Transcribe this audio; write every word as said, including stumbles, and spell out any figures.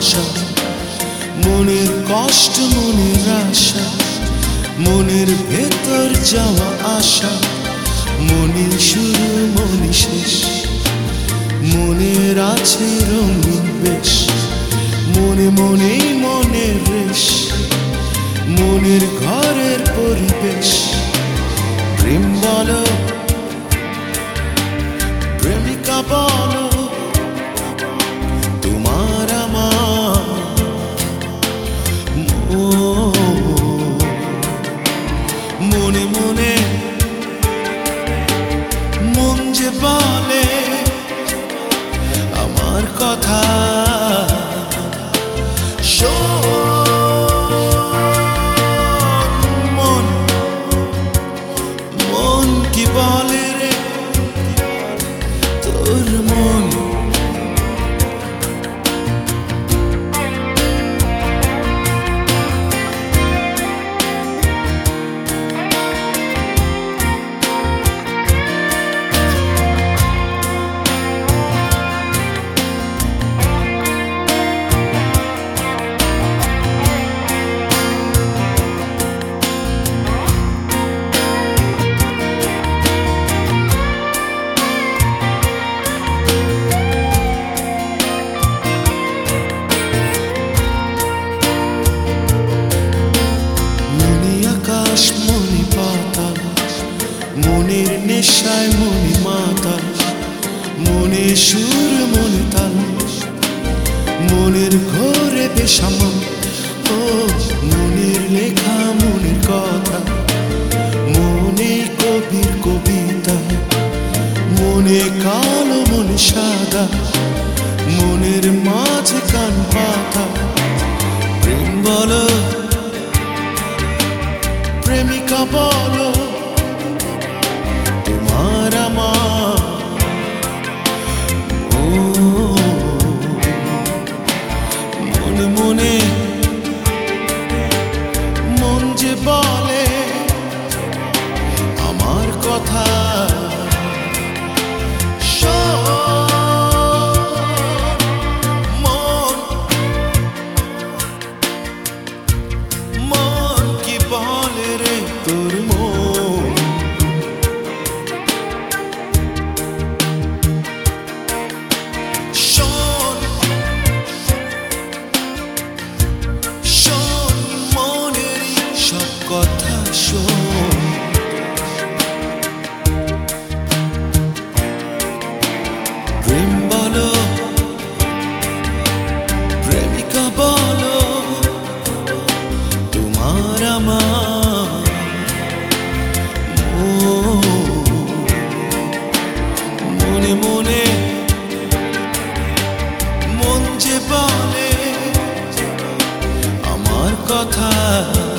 ভাষা, মনের কষ্ট মনের আশা, মনের ভেতর যাওয়া আসা, মনে শুরু মনে শেষ, মনের আছে রঙিন বেশ, মনে মনেই মনের রেশ, মনের ঘরের পরিবেশ। প্রেম বলো প্রেমিকা বলো তোমার আমার মনে মনে মন যে বলে আমার কথা মন মন কি বলে রে তোর মন। মনে পাতাল মনের নেশায় মনে মাতাল, মনে সুর মনে তাল, মনের ঘরে বেসামাল। ও মনের লেখা মনের কথা, মনে কবির কবিতা, মনে কালো মনে সাদা, মনের মাঝে কান পাতা। প্রেম বলো প্রেমিকা বলো তোমার আমার মনে মনে মন যে বলে আমার কথা মন মন কি বলে রে তোর মন। শোন শোন মনের সব কথা শোন। প্রেম বলো প্রেমিকা বলো তোমার আমার মনে মনে মন যে বলে আমার কথা।